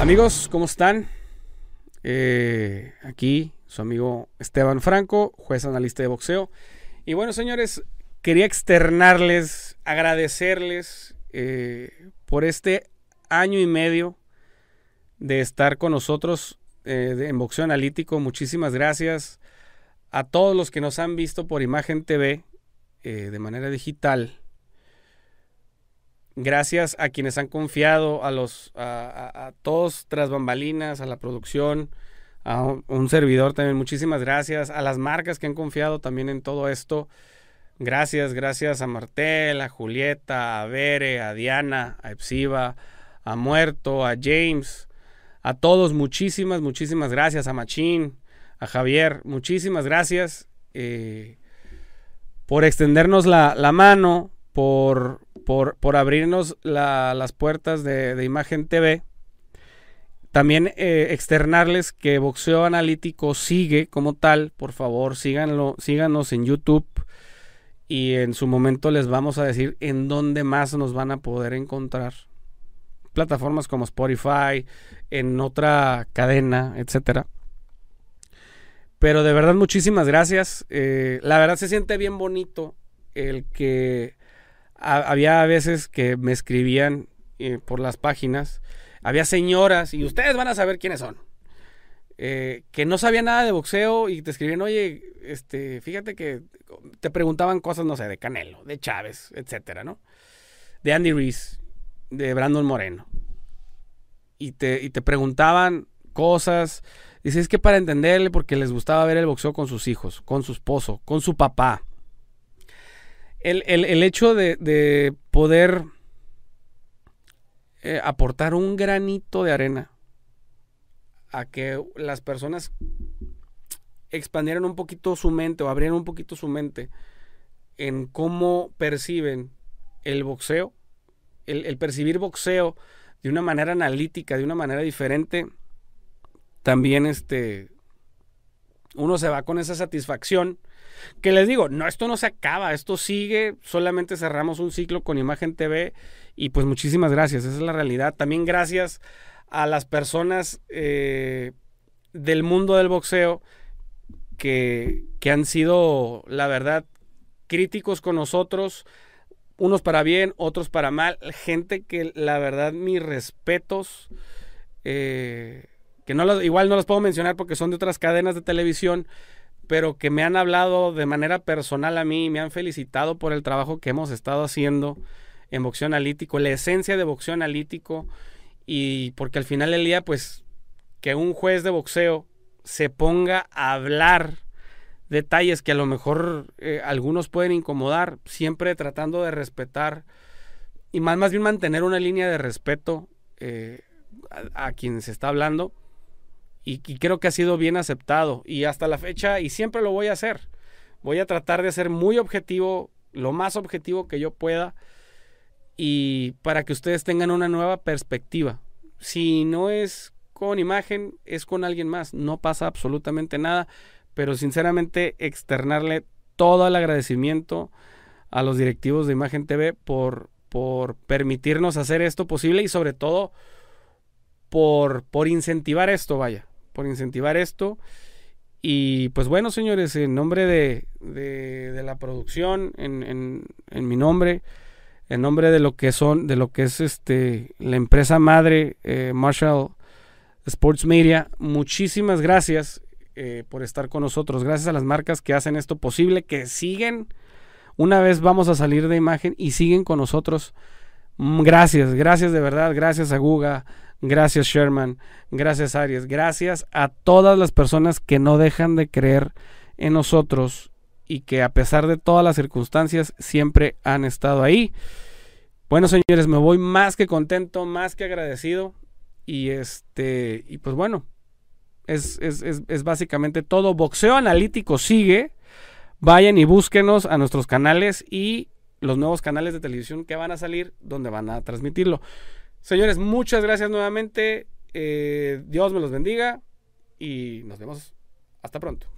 Amigos, ¿cómo están? Aquí su amigo Esteban Franco, juez analista de boxeo. Y bueno, señores, quería externarles, agradecerles por este año y medio de estar con nosotros en Boxeo Analítico. Muchísimas gracias a todos los que nos han visto por Imagen TV de manera digital. Gracias a quienes han confiado, a todos tras bambalinas, a la producción, a un servidor también. Muchísimas gracias a las marcas que han confiado también en todo esto. Gracias a Martel, a Julieta, a Bere, a Diana, a Epsiba, a Muerto, a James, a todos. Muchísimas gracias. A Machín, a Javier, muchísimas gracias por extendernos la mano, por abrirnos las puertas de Imagen TV. También externarles que Boxeo Analítico sigue como tal. Por favor, síganos en YouTube, y en su momento les vamos a decir en dónde más nos van a poder encontrar. Plataformas como Spotify, en otra cadena, etcétera. Pero de verdad, muchísimas gracias. La verdad se siente bien bonito el que había veces que me escribían por las páginas. Había señoras, y ustedes van a saber quiénes son, que no sabían nada de boxeo y te escribían: oye, fíjate que te preguntaban cosas, no sé, de Canelo, de Chávez, etcétera, ¿no? De Andy Ruiz, de Brandon Moreno. Y te preguntaban cosas. Dices, es que para entenderle, porque les gustaba ver el boxeo con sus hijos, con su esposo, con su papá. El hecho de poder aportar un granito de arena a que las personas expandieran un poquito su mente, o abrieran un poquito su mente en cómo perciben el boxeo, el percibir boxeo de una manera analítica, de una manera diferente. También uno se va con esa satisfacción. Que les digo, no, esto no se acaba, esto sigue, solamente cerramos un ciclo con Imagen TV, y pues muchísimas gracias, esa es la realidad. También gracias a las personas del mundo del boxeo que han sido, la verdad, críticos con nosotros, unos para bien, otros para mal. Gente que, la verdad, mis respetos, que igual no los puedo mencionar porque son de otras cadenas de televisión, pero que me han hablado de manera personal a mí, me han felicitado por el trabajo que hemos estado haciendo en Boxeo Analítico, la esencia de Boxeo Analítico. Y porque al final del día, pues, que un juez de boxeo se ponga a hablar detalles que a lo mejor algunos pueden incomodar, siempre tratando de respetar, y más bien mantener una línea de respeto a quien se está hablando. Y creo que ha sido bien aceptado, y hasta la fecha, y siempre lo voy a hacer. Voy a tratar de ser muy objetivo, lo más objetivo que yo pueda, y para que ustedes tengan una nueva perspectiva. Si no es con Imagen, es con alguien más, no pasa absolutamente nada. Pero sinceramente, externarle todo el agradecimiento a los directivos de Imagen TV por permitirnos hacer esto posible, y sobre todo por incentivar esto, por incentivar esto. Y pues bueno, señores, en nombre de la producción, en mi nombre, en nombre de lo que es la empresa madre, Marshall Sports Media, muchísimas gracias por estar con nosotros. Gracias a las marcas que hacen esto posible, que siguen. Una vez vamos a salir de Imagen y siguen con nosotros. Gracias de verdad. Gracias a Guga, gracias Sherman, gracias Aries, gracias a todas las personas que no dejan de creer en nosotros, y que a pesar de todas las circunstancias siempre han estado ahí. Bueno, señores, me voy más que contento, más que agradecido, y pues bueno, es básicamente todo. Boxeo Analítico sigue. Vayan y búsquenos a nuestros canales y los nuevos canales de televisión que van a salir, donde van a transmitirlo. Señores, muchas gracias nuevamente. Dios me los bendiga y nos vemos hasta pronto.